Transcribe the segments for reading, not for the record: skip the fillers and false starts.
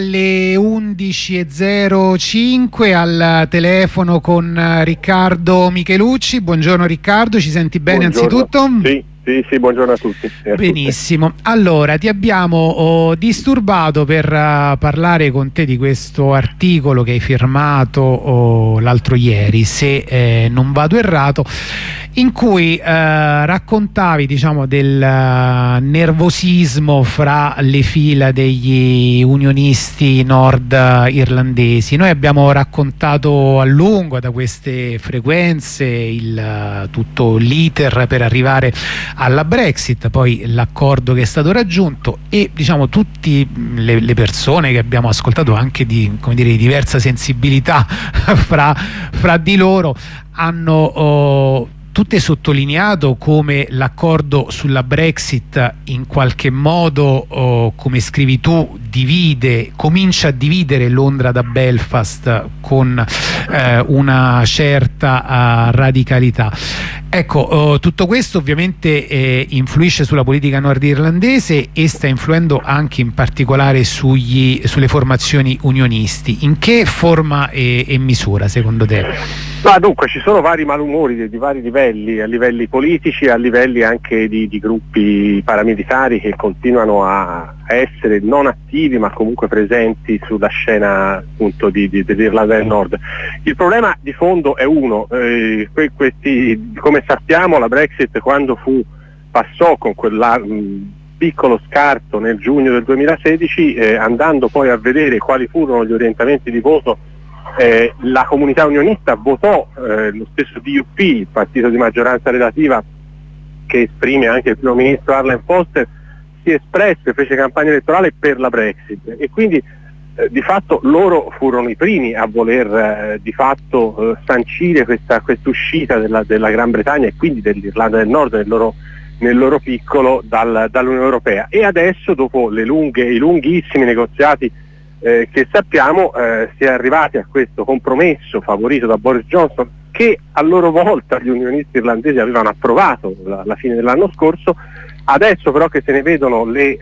alle 11.05 al telefono con Riccardo Michelucci. Buongiorno Riccardo, ci senti bene? Buongiorno. Anzitutto? Sì, buongiorno a tutti. Benissimo, allora ti abbiamo disturbato per parlare con te di questo articolo che hai firmato l'altro ieri, se non vado errato, in cui raccontavi, diciamo, del nervosismo fra le fila degli unionisti nord irlandesi. Noi abbiamo raccontato a lungo da queste frequenze tutto l'iter per arrivare alla Brexit, poi l'accordo che è stato raggiunto, e diciamo tutte le persone che abbiamo ascoltato, anche di, come dire, di diversa sensibilità fra di loro, hanno tutte sottolineato come l'accordo sulla Brexit in qualche modo, come scrivi tu, comincia a dividere Londra da Belfast con una certa radicalità. Ecco, tutto questo ovviamente influisce sulla politica nordirlandese e sta influendo anche in particolare sulle formazioni unionisti. In che forma e misura, secondo te? Ma dunque ci sono vari malumori di vari livelli, a livelli politici, a livelli anche di gruppi paramilitari che continuano a essere non attivi ma comunque presenti sulla scena, appunto, dell'Irlanda del Nord. Il problema di fondo è uno, come sappiamo la Brexit, quando passò con quel piccolo scarto nel giugno del 2016, andando poi a vedere quali furono gli orientamenti di voto, la comunità unionista votò lo stesso DUP, il partito di maggioranza relativa che esprime anche il primo ministro Arlene Foster, si espresse, fece campagna elettorale per la Brexit, e quindi di fatto loro furono i primi a voler di fatto sancire questa uscita della Gran Bretagna e quindi dell'Irlanda del Nord nel loro piccolo dall'Unione Europea. E adesso, dopo i lunghissimi negoziati che sappiamo, si è arrivati a questo compromesso favorito da Boris Johnson, che a loro volta gli unionisti irlandesi avevano approvato alla fine dell'anno scorso. Adesso però che se ne vedono gli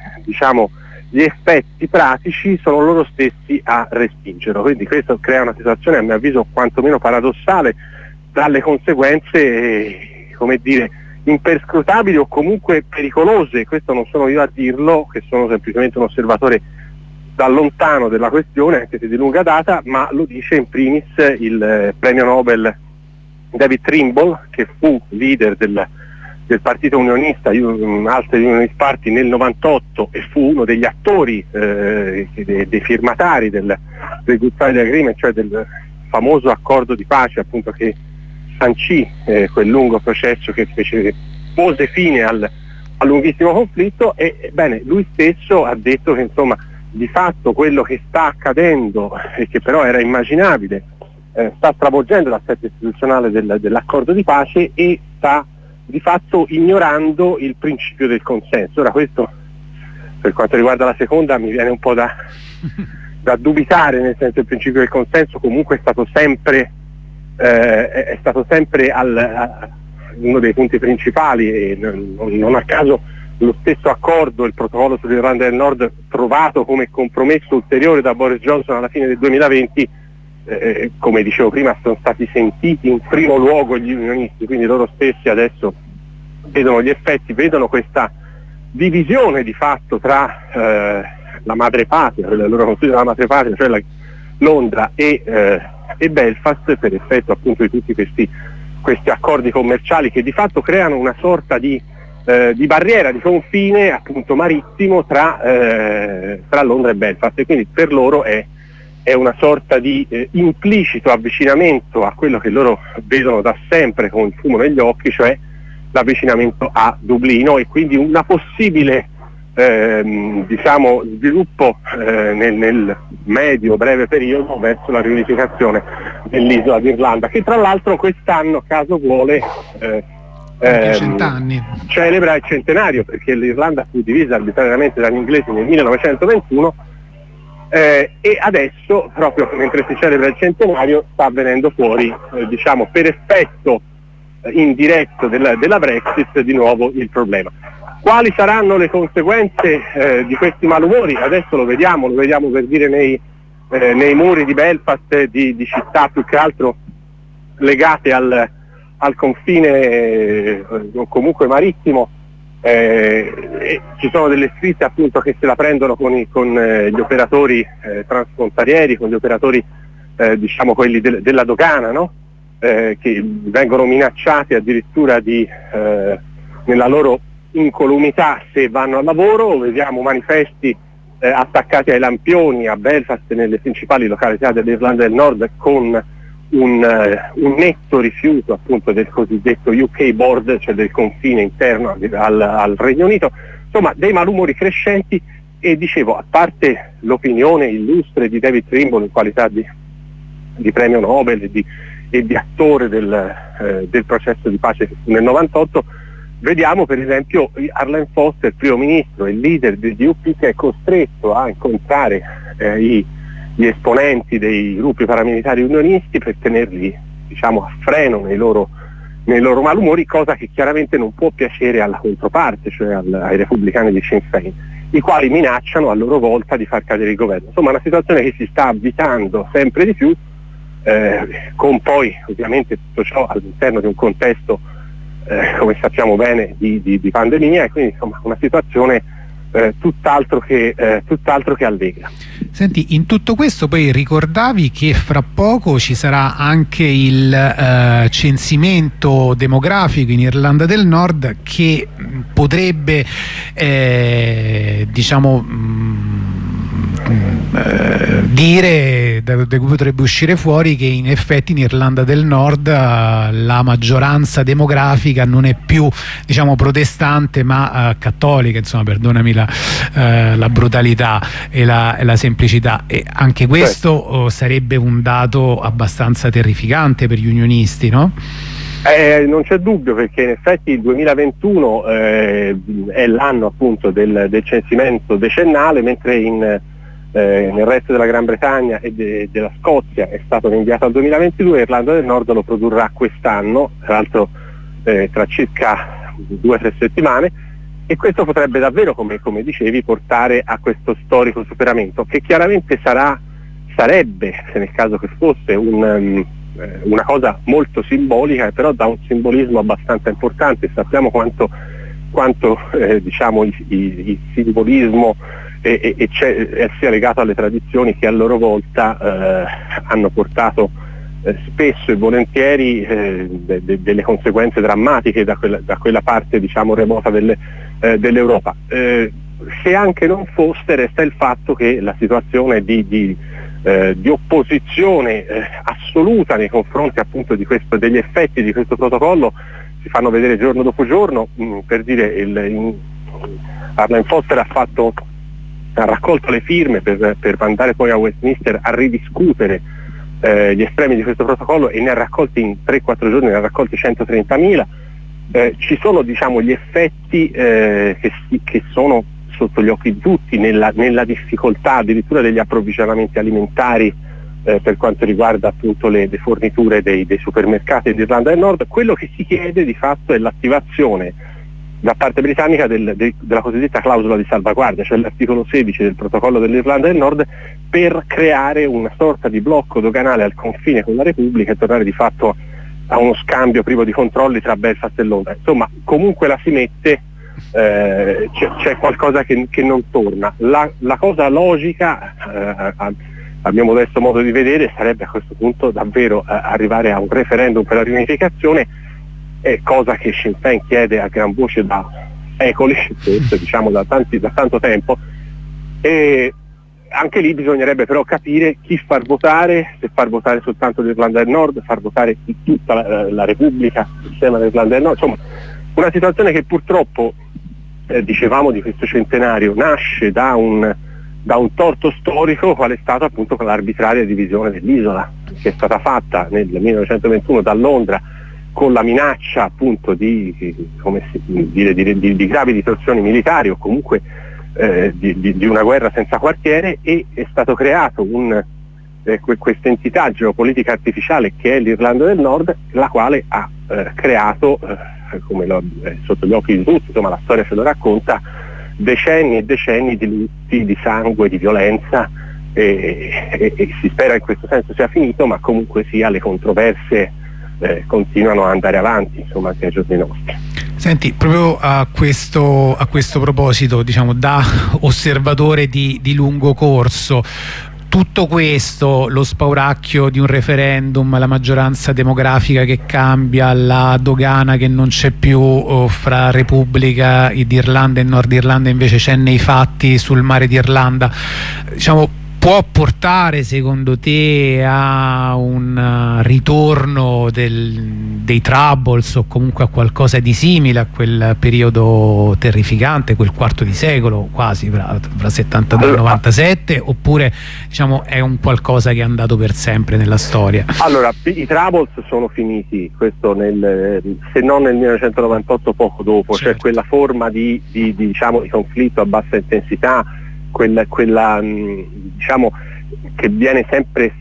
effetti pratici, sono loro stessi a respingerlo, quindi questo crea una situazione, a mio avviso, quantomeno paradossale, dalle conseguenze imperscrutabili o comunque pericolose. Questo non sono io a dirlo, che sono semplicemente un osservatore da lontano della questione, anche se di lunga data, ma lo dice in primis il premio Nobel David Trimble, che fu leader del partito unionista, altri Unionist Party, nel 98, e fu uno degli attori, dei firmatari del Good Friday Agreement, cioè del famoso accordo di pace, appunto, che sancì quel lungo processo che pose fine al lunghissimo conflitto. E bene, lui stesso ha detto che, insomma, di fatto quello che sta accadendo, e che però era immaginabile, sta stravolgendo l'assetto istituzionale dell'accordo di pace e sta di fatto ignorando il principio del consenso. Ora, questo, per quanto riguarda la seconda, mi viene un po' da dubitare, nel senso, il principio del consenso comunque è stato sempre uno dei punti principali, e non a caso lo stesso accordo, il protocollo sull'Irlanda del Nord, trovato come compromesso ulteriore da Boris Johnson alla fine del 2020, come dicevo prima, sono stati sentiti in primo luogo gli unionisti, quindi loro stessi adesso vedono gli effetti, vedono questa divisione di fatto tra la madrepatria, la loro consiglio della madrepatria, cioè Londra e Belfast, per effetto appunto di tutti questi accordi commerciali che di fatto creano una sorta di barriera, di confine, appunto, marittimo tra Londra e Belfast, e quindi per loro è una sorta di implicito avvicinamento a quello che loro vedono da sempre con il fumo negli occhi, cioè l'avvicinamento a Dublino, e quindi una possibile sviluppo nel medio-breve periodo verso la riunificazione dell'isola d'Irlanda, che tra l'altro quest'anno, caso vuole, 100 anni. Celebra il centenario, perché l'Irlanda fu divisa arbitrariamente dagli inglesi nel 1921, e adesso, proprio mentre si celebra il centenario, sta venendo fuori, per effetto indiretto della Brexit, di nuovo il problema. Quali saranno le conseguenze di questi malumori? Adesso lo vediamo per dire nei muri di Belfast, di città più che altro legate al confine comunque marittimo. E ci sono delle scritte appunto che se la prendono con gli operatori transfrontalieri, con gli operatori diciamo quelli della dogana, no? Che vengono minacciati addirittura nella loro incolumità se vanno al lavoro. Vediamo manifesti attaccati ai lampioni a Belfast e nelle principali località dell'Irlanda del Nord, con un netto rifiuto appunto del cosiddetto UK Board, cioè del confine interno al Regno Unito. Insomma, dei malumori crescenti. E dicevo, a parte l'opinione illustre di David Trimble in qualità di premio Nobel e di attore del processo di pace nel 98, vediamo per esempio Arlene Foster, primo ministro e leader del DUP, che è costretto a incontrare gli esponenti dei gruppi paramilitari unionisti per tenerli, diciamo, a freno nei loro malumori, cosa che chiaramente non può piacere alla controparte, cioè ai repubblicani di Sinn Féin, i quali minacciano a loro volta di far cadere il governo. Insomma, una situazione che si sta avvitando sempre di più, con poi ovviamente tutto ciò all'interno di un contesto come sappiamo bene di pandemia, e quindi insomma una situazione tutt'altro che allegra. Senti, in tutto questo poi ricordavi che fra poco ci sarà anche il censimento demografico in Irlanda del Nord, che potrebbe dire, da cui potrebbe uscire fuori che in effetti in Irlanda del Nord la maggioranza demografica non è più, diciamo, protestante ma cattolica, insomma, perdonami la brutalità e la semplicità, e anche questo sarebbe un dato abbastanza terrificante per gli unionisti, no? Non c'è dubbio, perché in effetti il 2021 è l'anno appunto del censimento decennale, mentre nel resto della Gran Bretagna e della Scozia è stato rinviato al 2022. Irlanda del Nord lo produrrà quest'anno, tra l'altro tra circa 2 o 3 settimane, e questo potrebbe davvero, come dicevi, portare a questo storico superamento, che chiaramente sarebbe, se nel caso che fosse, una cosa molto simbolica, però da un simbolismo abbastanza importante. Sappiamo quanto diciamo il simbolismo sia legato alle tradizioni, che a loro volta hanno portato spesso e volentieri delle conseguenze drammatiche da quella parte, diciamo, remota dell'Europa. Se anche non fosse, resta il fatto che la situazione di opposizione assoluta nei confronti appunto degli effetti di questo protocollo si fanno vedere giorno dopo giorno. Per dire, Arlene Foster ha raccolto le firme per mandare poi a Westminster a ridiscutere gli estremi di questo protocollo, e ne ha raccolti in 3-4 giorni, ne ha raccolti 130.000. Ci sono, diciamo, gli effetti che sono sotto gli occhi di tutti nella difficoltà addirittura degli approvvigionamenti alimentari per quanto riguarda appunto le forniture dei supermercati d'Irlanda del Nord. Quello che si chiede di fatto è l'attivazione da parte britannica della cosiddetta clausola di salvaguardia, cioè l'articolo 16 del protocollo dell'Irlanda del Nord, per creare una sorta di blocco doganale al confine con la Repubblica e tornare di fatto a uno scambio privo di controlli tra Belfast e Londra. Insomma, comunque la si mette, c'è qualcosa che non torna. La cosa logica, a mio modesto modo di vedere, sarebbe a questo punto davvero arrivare a un referendum per la riunificazione, cosa che Sinn Féin chiede a gran voce da secoli, diciamo da tanto tempo, e anche lì bisognerebbe però capire chi far votare, se far votare soltanto l'Irlanda del Nord, far votare tutta la Repubblica, il sistema dell'Irlanda del Nord. Insomma, una situazione che purtroppo, dicevamo, di questo centenario nasce da un torto storico, qual è stato appunto l'arbitraria divisione dell'isola, che è stata fatta nel 1921 da Londra, con la minaccia appunto di gravi distorsioni militari, o comunque di una guerra senza quartiere, e è stato creato questa entità geopolitica artificiale che è l'Irlanda del Nord, la quale ha creato sotto gli occhi di tutti, insomma la storia ce lo racconta, decenni e decenni di lutti, di sangue, di violenza, e si spera in questo senso sia finito, ma comunque sia le controversie continuano ad andare avanti, insomma, anche ai giorni nostri. Senti, proprio a questo proposito, diciamo, da osservatore di lungo corso, tutto questo, lo spauracchio di un referendum, la maggioranza demografica che cambia, la dogana che non c'è più fra Repubblica d'Irlanda e Nord Irlanda, invece c'è nei fatti sul mare d'Irlanda, diciamo, può portare secondo te a un ritorno dei Troubles o comunque a qualcosa di simile a quel periodo terrificante, quel quarto di secolo quasi fra 72 e 97, oppure diciamo è un qualcosa che è andato per sempre nella storia? Allora, i Troubles sono finiti, questo se non nel 1998 poco dopo, certo. Cioè quella forma di conflitto a bassa intensità, quella diciamo che viene sempre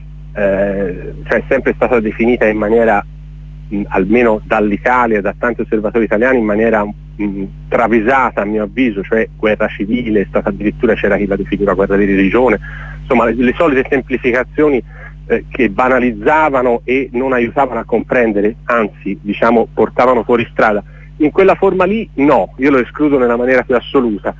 cioè sempre stata definita in maniera almeno dall'Italia, da tanti osservatori italiani, in maniera travisata a mio avviso, cioè guerra civile, addirittura c'era chi la definiva guerra di religione, insomma le solite semplificazioni che banalizzavano e non aiutavano a comprendere, anzi diciamo portavano fuori strada. In quella forma lì no, io lo escludo nella maniera più assoluta.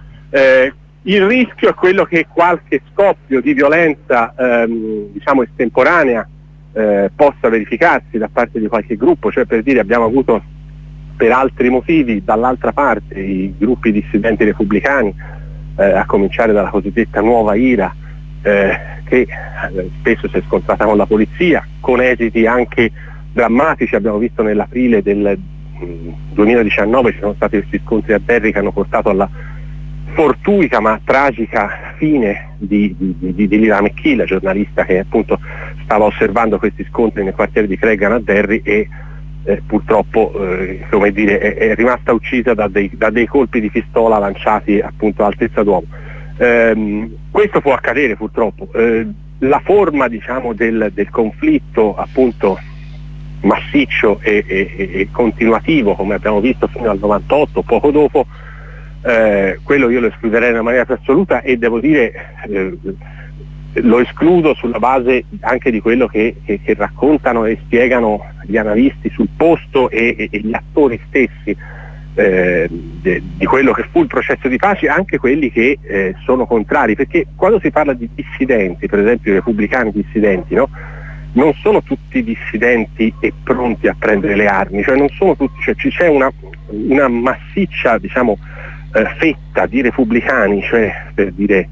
Il rischio è quello che qualche scoppio di violenza diciamo estemporanea possa verificarsi da parte di qualche gruppo, cioè per dire abbiamo avuto per altri motivi dall'altra parte i gruppi dissidenti repubblicani, a cominciare dalla cosiddetta nuova IRA, che spesso si è scontrata con la polizia, con esiti anche drammatici. Abbiamo visto nell'aprile del 2019 ci sono stati questi scontri a Derry che hanno portato alla fortuita ma tragica fine di Lira McKee, la giornalista che appunto stava osservando questi scontri nel quartiere di Creggan a Derry e purtroppo come dire, è rimasta uccisa da dei colpi di pistola lanciati appunto a altezza d'uomo. Questo può accadere purtroppo. La forma diciamo del conflitto appunto massiccio e continuativo, come abbiamo visto fino al 98, poco dopo, quello io lo escluderei in una maniera più assoluta, e devo dire lo escludo sulla base anche di quello che raccontano e spiegano gli analisti sul posto e gli attori stessi di quello che fu il processo di pace, anche quelli che sono contrari, perché quando si parla di dissidenti, per esempio i repubblicani dissidenti, no? Non sono tutti dissidenti e pronti a prendere le armi, cioè non sono tutti, cioè c'è una massiccia diciamo fetta di repubblicani, cioè per dire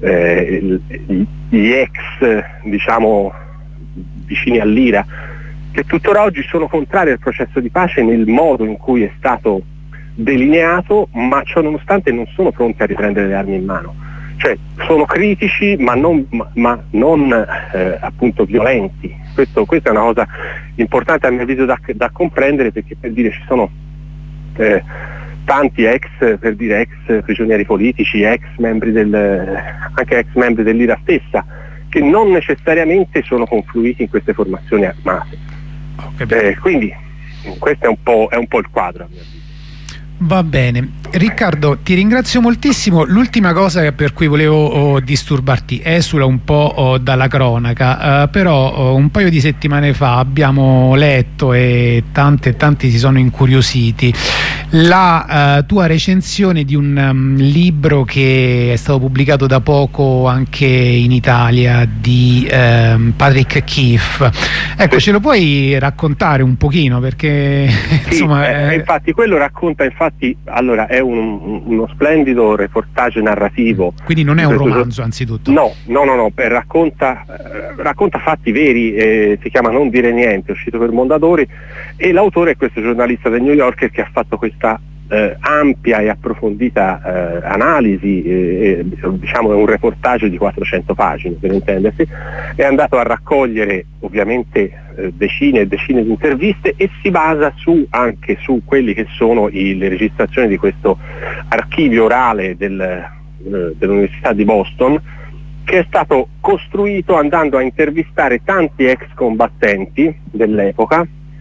gli ex diciamo vicini all'IRA, che tuttora oggi sono contrari al processo di pace nel modo in cui è stato delineato, ma ciò nonostante non sono pronti a riprendere le armi in mano, cioè sono critici ma non appunto violenti. Questa è una cosa importante a mio avviso da comprendere, perché per dire ci sono tanti ex prigionieri politici, anche ex membri dell'IRA stessa, che non necessariamente sono confluiti in queste formazioni armate. Quindi questo è un po' il quadro a mio avviso. Va bene, Riccardo, ti ringrazio moltissimo. L'ultima cosa per cui volevo disturbarti esula un po' dalla cronaca, però un paio di settimane fa abbiamo letto e tanti si sono incuriositi la tua recensione di un libro che è stato pubblicato da poco anche in Italia di Patrick Keefe. Ecco, sì. Ce lo puoi raccontare un pochino, perché sì, insomma infatti quello racconta, allora è uno splendido reportage narrativo. Quindi non è un romanzo anzitutto? No, racconta fatti veri, si chiama Non dire niente, è uscito per Mondadori, e l'autore è questo giornalista del New Yorker che ha fatto questa ampia e approfondita analisi, diciamo è un reportage di 400 pagine per intendersi, è andato a raccogliere ovviamente decine e decine di interviste e si basa anche su quelli che sono le registrazioni di questo archivio orale dell'Università di Boston, che è stato costruito andando a intervistare tanti ex combattenti dell'epoca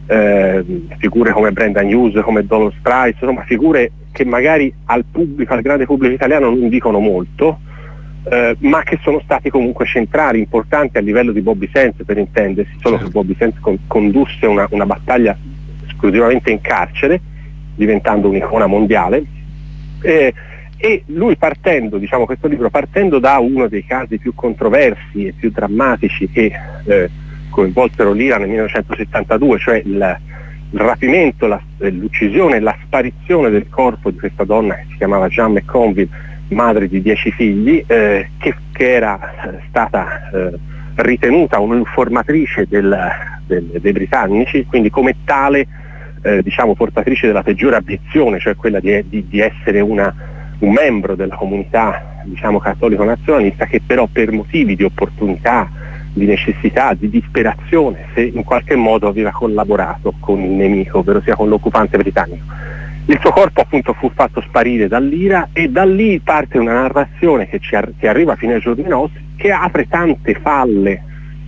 figure come Brendan Hughes, come Dolores Price, insomma figure che magari al grande pubblico italiano non dicono molto, ma che sono stati comunque centrali, importanti a livello di Bobby Sands, per intendersi, solo che Bobby Sands condusse una battaglia esclusivamente in carcere, diventando un'icona mondiale, e lui partendo, diciamo, questo libro partendo da uno dei casi più controversi e più drammatici che coinvolsero l'Iran nel 1972, cioè il rapimento, l'uccisione e la sparizione del corpo di questa donna che si chiamava Jean McConville, madre di 10 figli, che era stata ritenuta un'informatrice dei britannici, quindi come tale diciamo portatrice della peggiore abiezione, cioè quella di essere un membro della comunità, diciamo, cattolico nazionalista, che però per motivi di opportunità, di necessità, di disperazione, se in qualche modo aveva collaborato con il nemico, ovvero sia con l'occupante britannico. Il suo corpo appunto fu fatto sparire dall'Ira, e da lì parte una narrazione che arriva fino ai giorni nostri, che apre tante falle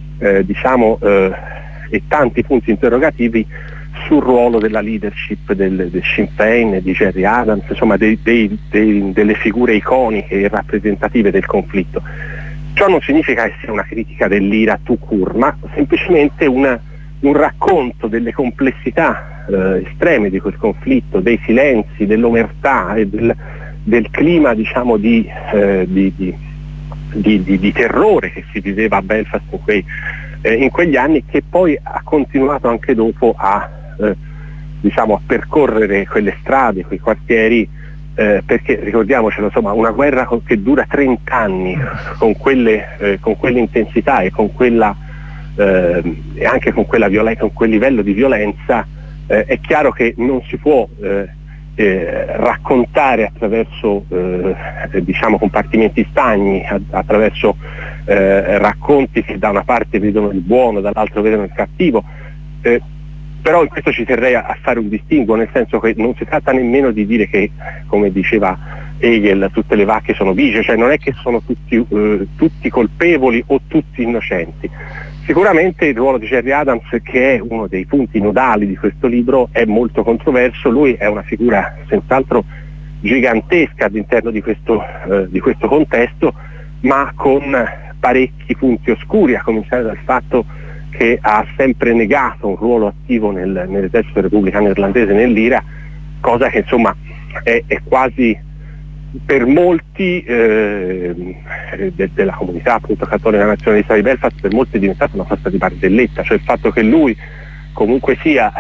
e tanti punti interrogativi sul ruolo della leadership del Sinn Féin, di Gerry Adams, insomma delle figure iconiche e rappresentative del conflitto. Ciò non significa che sia una critica dell'IRA tout court, ma semplicemente un racconto delle complessità estreme di quel conflitto, dei silenzi, dell'omertà e del clima, diciamo, di terrore che si viveva a Belfast in quegli anni, che poi ha continuato anche dopo a percorrere quelle strade, quei quartieri, perché ricordiamocelo, insomma, una guerra che dura 30 anni con quell'intensità e con quella e anche con quella violenza, con quel livello di violenza, è chiaro che non si può raccontare attraverso compartimenti stagni, attraverso racconti che da una parte vedono il buono, dall'altro vedono il cattivo, però in questo ci terrei a fare un distinguo, nel senso che non si tratta nemmeno di dire che, come diceva Hegel, tutte le vacche sono bigie, cioè non è che sono tutti colpevoli o tutti innocenti. Sicuramente il ruolo di Gerry Adams, che è uno dei punti nodali di questo libro, è molto controverso. Lui è una figura senz'altro gigantesca all'interno di questo contesto, ma con parecchi punti oscuri, a cominciare dal fatto che ha sempre negato un ruolo attivo nell'esercito repubblicano irlandese, nell'IRA, cosa che insomma è quasi per molti della comunità appunto cattolica nazionalista di Belfast, per molti è diventata una sorta di barzelletta, cioè il fatto che lui comunque sia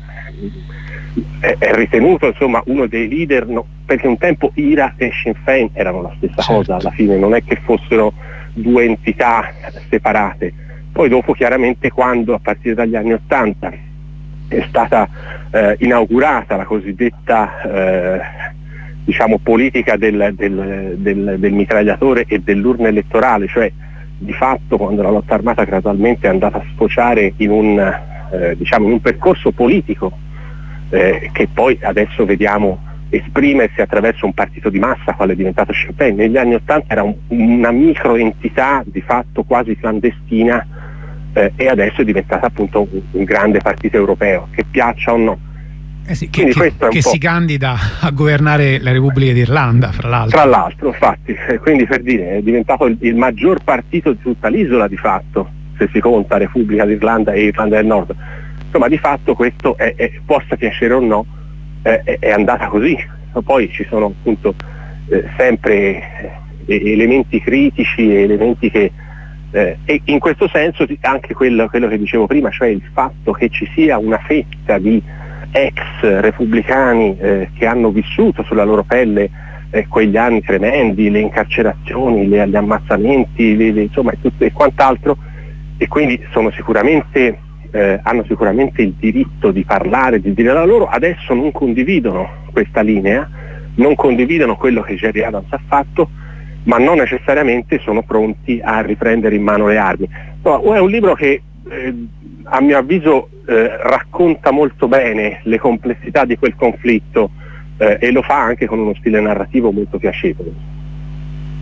è ritenuto insomma uno dei leader, perché un tempo IRA e Sinn Féin erano la stessa cosa alla fine, non è che fossero due entità separate. Poi dopo chiaramente, quando a partire dagli anni '80 è stata inaugurata la cosiddetta politica del mitragliatore e dell'urna elettorale, cioè di fatto quando la lotta armata gradualmente è andata a sfociare in un percorso politico che poi adesso vediamo esprimersi attraverso un partito di massa quale è diventato Sinn Féin. Negli anni '80 era una microentità di fatto quasi clandestina, e adesso è diventata appunto un grande partito europeo, che piaccia o no. Che si candida a governare la Repubblica d'Irlanda, fra l'altro. Tra l'altro, infatti, quindi per dire, è diventato il maggior partito di tutta l'isola di fatto, se si conta Repubblica d'Irlanda e Irlanda del Nord. Insomma, di fatto questo possa piacere o no, è andata così. Poi ci sono appunto sempre elementi critici, elementi che e in questo senso anche quello che dicevo prima, cioè il fatto che ci sia una fetta di ex repubblicani che hanno vissuto sulla loro pelle quegli anni tremendi, le incarcerazioni, gli ammazzamenti, insomma e quant'altro, e quindi sono sicuramente hanno sicuramente il diritto di parlare, di dire la loro. Adesso non condividono questa linea, non condividono quello che Gerry Adams ha fatto, ma non necessariamente sono pronti a riprendere in mano le armi. No, è un libro che a mio avviso racconta molto bene le complessità di quel conflitto, e lo fa anche con uno stile narrativo molto piacevole.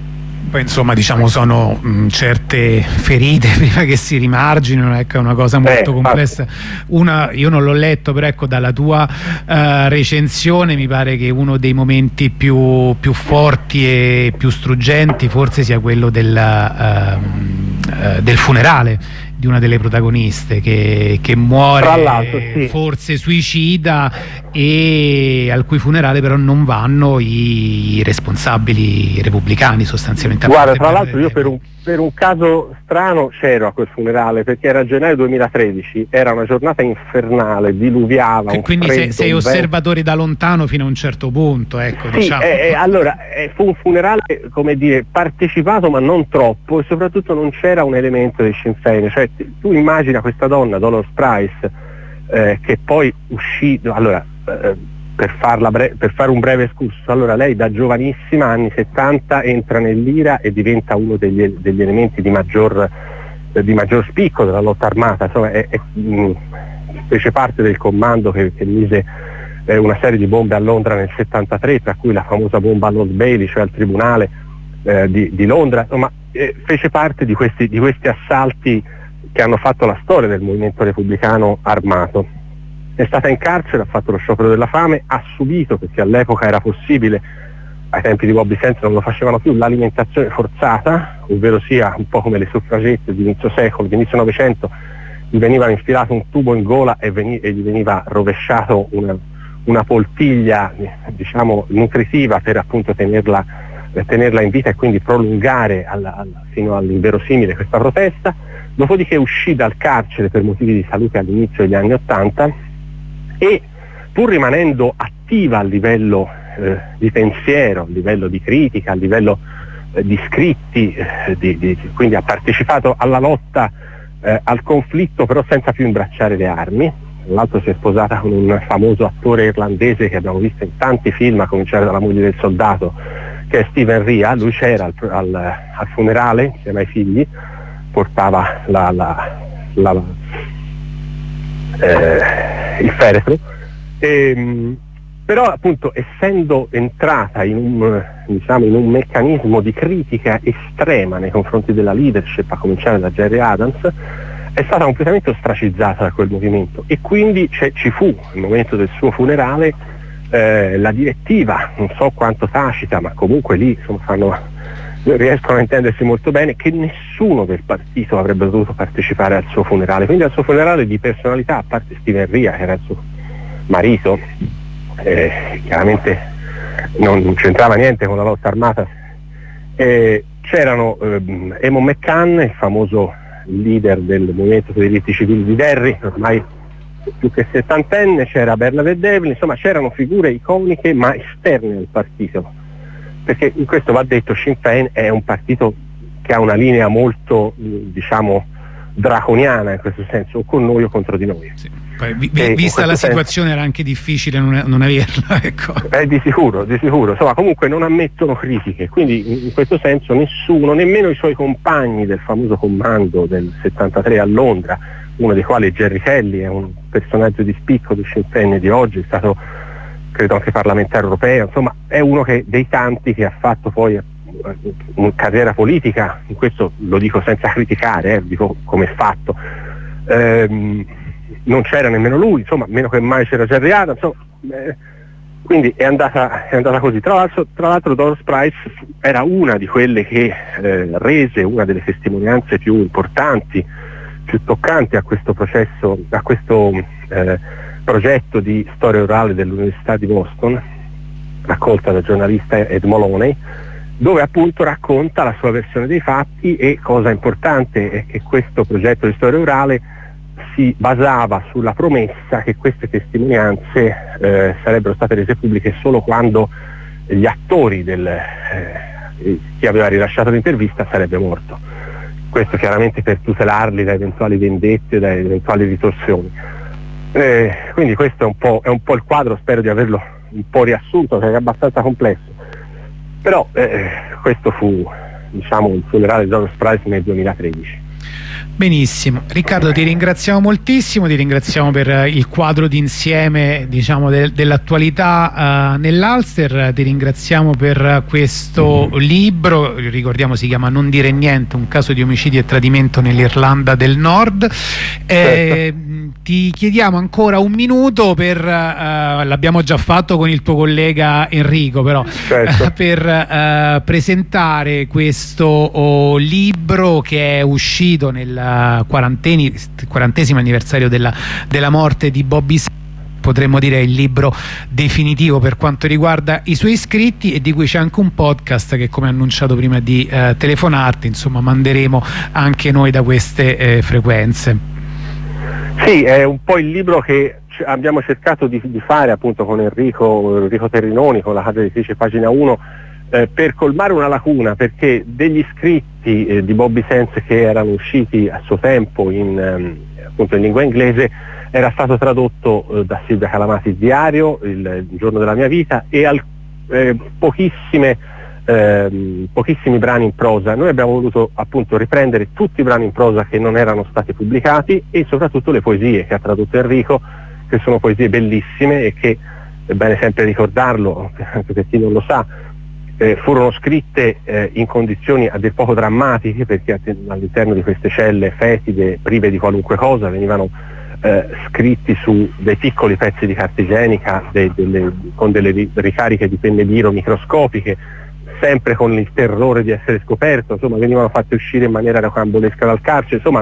Poi insomma diciamo sono certe ferite prima che si rimarginino, ecco, è una cosa molto complessa. Io non l'ho letto, però ecco, dalla tua recensione mi pare che uno dei momenti più forti e più struggenti forse sia quello del funerale di una delle protagoniste che muore, sì, forse suicida, e al cui funerale però non vanno i responsabili repubblicani sostanzialmente. Guarda, tra l'altro io per un caso strano c'ero a quel funerale, perché era gennaio 2013, era una giornata infernale, diluviava, quindi sei osservatori da lontano fino a un certo punto, ecco, sì, diciamo. Allora fu un funerale, come dire, partecipato ma non troppo, e soprattutto non c'era un elemento di Sinn Féin, cioè tu immagina questa donna, Dolores Price, che poi uscì, allora per fare un breve escursus, allora lei da giovanissima, anni 70, entra nell'IRA e diventa uno degli elementi di maggior spicco della lotta armata, insomma fece parte del comando che mise una serie di bombe a Londra nel 73, tra cui la famosa bomba all'Old Bailey, cioè al tribunale di Londra, insomma fece parte di questi assalti che hanno fatto la storia del movimento repubblicano armato. È stata in carcere, ha fatto lo sciopero della fame, ha subito, perché all'epoca era possibile, ai tempi di Bobby Sands non lo facevano più, l'alimentazione forzata, ovvero sia un po' come le suffragette di inizio secolo, di inizio Novecento, gli veniva infilato un tubo in gola e gli veniva rovesciato una poltiglia, diciamo, nutritiva per appunto tenerla in vita e quindi prolungare fino all'inverosimile questa protesta. Dopodiché uscì dal carcere per motivi di salute all'inizio degli anni ’80 e, pur rimanendo attiva a livello di pensiero, a livello di critica, a livello di scritti, quindi ha partecipato alla lotta al conflitto, però senza più imbracciare le armi. Tra l'altro si è sposata con un famoso attore irlandese che abbiamo visto in tanti film, a cominciare dalla moglie del soldato, che è Stephen Rea. Lui c'era al funerale insieme ai figli, portava il feretro, però appunto essendo entrata in un meccanismo di critica estrema nei confronti della leadership, a cominciare da Gerry Adams, è stata completamente ostracizzata da quel movimento, e quindi ci fu al momento del suo funerale la direttiva, non so quanto tacita, ma comunque lì insomma riescono a intendersi molto bene, che nessuno del partito avrebbe dovuto partecipare al suo funerale. Quindi al suo funerale di personalità, a parte Stephen Rea, che era il suo marito, chiaramente non c'entrava niente con la lotta armata, c'erano Eamon McCann, il famoso leader del movimento per i diritti civili di Derry, ormai più che settantenne, c'era Bernadette Devlin, insomma c'erano figure iconiche ma esterne al partito, perché in questo va detto, Sinn Féin è un partito che ha una linea molto, diciamo, draconiana in questo senso, o con noi o contro di noi. Sì. Poi, vista la situazione era anche difficile non averla, ecco. Di sicuro, insomma comunque non ammettono critiche, quindi in questo senso nessuno, nemmeno i suoi compagni del famoso comando del 73 a Londra, uno dei quali Gerry Kelly, è un personaggio di spicco di Sinn Féin di oggi, è stato credo anche parlamentare europeo, insomma è uno dei tanti che ha fatto poi una carriera politica, in questo lo dico senza criticare, dico come è fatto, non c'era nemmeno lui, insomma meno che mai c'era Gerry Adams, quindi è andata così. Tra l'altro Dolores Price era una di quelle che rese una delle testimonianze più importanti, più toccanti a questo processo, a questo progetto di storia orale dell'Università di Boston, raccolta dal giornalista Ed Moloney, dove appunto racconta la sua versione dei fatti, e cosa importante è che questo progetto di storia orale si basava sulla promessa che queste testimonianze sarebbero state rese pubbliche solo quando gli attori chi aveva rilasciato l'intervista sarebbe morto. Questo chiaramente per tutelarli da eventuali vendette, da eventuali ritorsioni. Quindi questo è un po' il quadro, spero di averlo un po' riassunto, perché è abbastanza complesso. Però questo fu, diciamo, il funerale di Dolores Price nel 2013. Benissimo, Riccardo, ti ringraziamo moltissimo, ti ringraziamo per il quadro d'insieme, diciamo, dell'attualità nell'Ulster, ti ringraziamo per questo libro, ricordiamo si chiama Non dire niente, un caso di omicidio e tradimento nell'Irlanda del Nord. Ti chiediamo ancora un minuto per, l'abbiamo già fatto con il tuo collega Enrico, però per presentare questo libro che è uscito nel 40° anniversario della morte di Bobby Sands. Potremmo dire il libro definitivo per quanto riguarda i suoi scritti, e di cui c'è anche un podcast che, come annunciato prima di telefonarti, insomma, manderemo anche noi da queste frequenze. Sì, è un po' il libro che abbiamo cercato di fare appunto con Enrico Terrinoni, con la casa editrice Pagina 1, per colmare una lacuna, perché degli scritti di Bobby Sands che erano usciti a suo tempo appunto in lingua inglese era stato tradotto da Silvia Calamati il diario, il giorno della mia vita, e pochissimi brani in prosa. Noi abbiamo voluto appunto riprendere tutti i brani in prosa che non erano stati pubblicati, e soprattutto le poesie che ha tradotto Enrico, che sono poesie bellissime e che, è bene sempre ricordarlo, anche per chi non lo sa, furono scritte in condizioni a dir poco drammatiche, perché all'interno di queste celle fetide, prive di qualunque cosa, venivano scritti su dei piccoli pezzi di carta igienica, con delle ricariche di pennellino microscopiche, sempre con il terrore di essere scoperto, insomma venivano fatte uscire in maniera rocambolesca dal carcere, insomma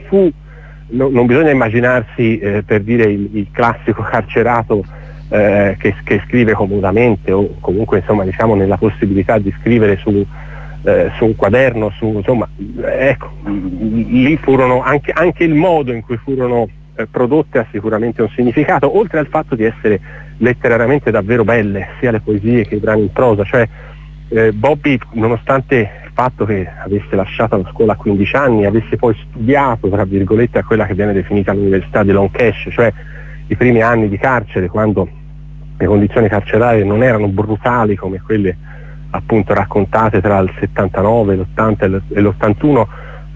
non bisogna immaginarsi, per dire, il classico carcerato che scrive comodamente, o comunque, insomma, diciamo, nella possibilità di scrivere su un quaderno, insomma, ecco, lì furono anche il modo in cui furono prodotte ha sicuramente un significato, oltre al fatto di essere letterariamente davvero belle, sia le poesie che i brani in prosa. Cioè Bobby, nonostante il fatto che avesse lasciato la scuola a 15 anni, avesse poi studiato, tra virgolette, a quella che viene definita l'università di Long-Kesh, cioè i primi anni di carcere, quando le condizioni carcerarie non erano brutali come quelle appunto raccontate tra il 79, l'80 e l'81,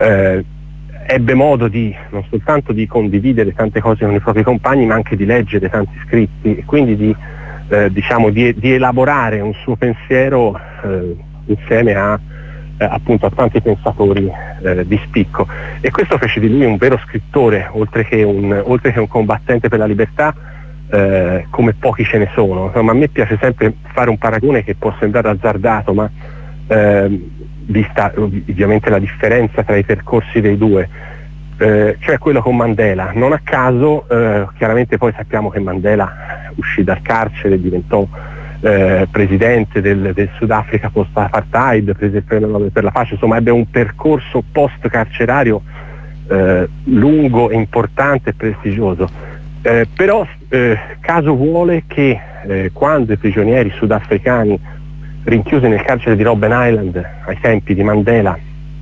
ebbe modo non soltanto di condividere tante cose con i propri compagni, ma anche di leggere tanti scritti, e quindi di elaborare un suo pensiero insieme appunto a tanti pensatori di spicco, e questo fece di lui un vero scrittore, oltre che un combattente per la libertà, come pochi ce ne sono. Insomma, a me piace sempre fare un paragone che può sembrare azzardato, ma vista ovviamente la differenza tra i percorsi dei due, cioè quello con Mandela. Non a caso, chiaramente poi sappiamo che Mandela uscì dal carcere e diventò presidente del Sudafrica post-apartheid, prese il premio Nobel per la pace, insomma ebbe un percorso post-carcerario lungo, importante e prestigioso. Però caso vuole che quando i prigionieri sudafricani rinchiusi nel carcere di Robben Island ai tempi di Mandela,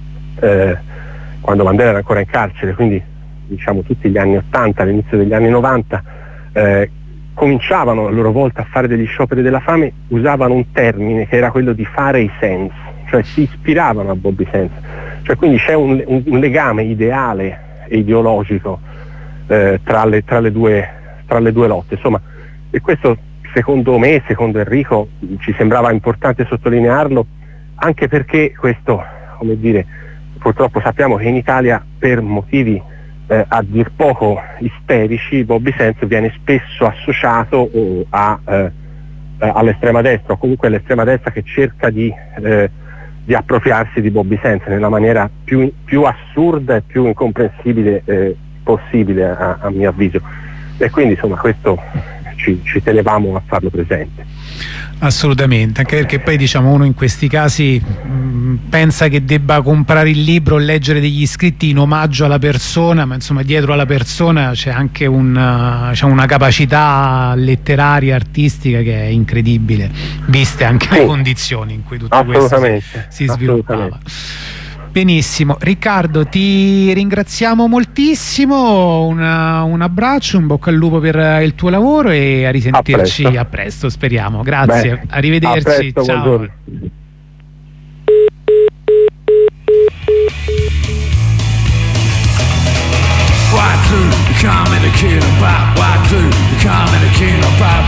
quando Mandela era ancora in carcere, quindi diciamo tutti gli anni 80, all'inizio degli anni 90, cominciavano a loro volta a fare degli scioperi della fame, usavano un termine che era quello di fare i Sands, cioè si ispiravano a Bobby Sands, cioè quindi c'è un legame ideale e ideologico tra le due lotte, insomma, e questo secondo me, secondo Enrico, ci sembrava importante sottolinearlo, anche perché questo, come dire, purtroppo sappiamo che in Italia, per motivi a dir poco isterici, Bobby Sands viene spesso associato all'estrema destra, o comunque all'estrema destra che cerca di appropriarsi di Bobby Sands nella maniera più assurda e più incomprensibile possibile, a mio avviso, e quindi insomma questo ci tenevamo a farlo presente. Assolutamente, anche perché poi, diciamo, uno in questi casi pensa che debba comprare il libro, leggere degli scritti in omaggio alla persona, ma insomma dietro alla persona c'è anche una capacità letteraria, artistica, che è incredibile, viste anche le condizioni in cui tutto questo si sviluppava. Benissimo, Riccardo, ti ringraziamo moltissimo, un abbraccio, un bocca al lupo per il tuo lavoro, e a risentirci a presto, speriamo. Grazie. Arrivederci, ciao. Buongiorno. Thinking about what I do, becoming